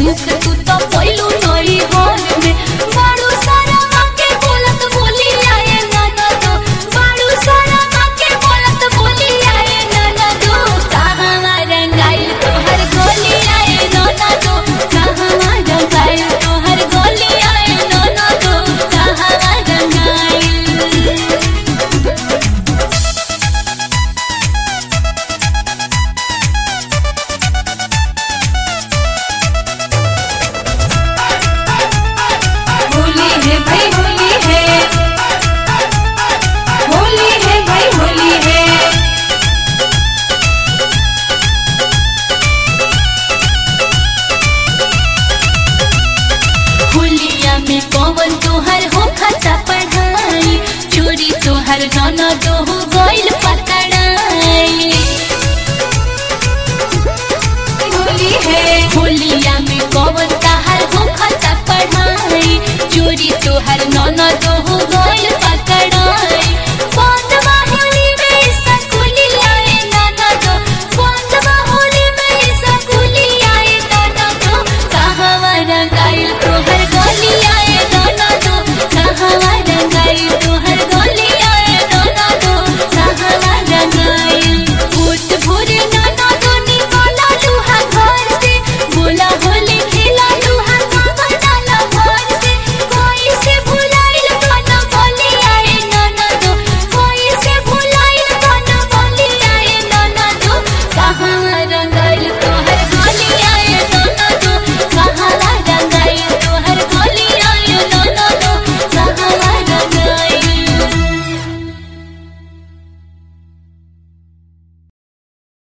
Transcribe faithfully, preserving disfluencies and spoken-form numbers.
सुख तू तो पहलू नई हाल में बाड़ू सारा माके बोलत बोली आए नाना दो बाड़ू सारा माके बोलत बोली आए नाना दो कहां रंगाइल तोहर गोली आए नाना दो कहां रंगाइल तोहर गोली आए नाना दो कहां रंगाइल। होली है भाई होली है होली है भाई होली है होलिया में कौन तोहर हो खाता पढ़ाई चोरी तोहर नाना दो हो गइल पकड़ाई। होली है होलिया में कौन तोहर हो खाता पढ़ाई चोरी तोहर नाना दो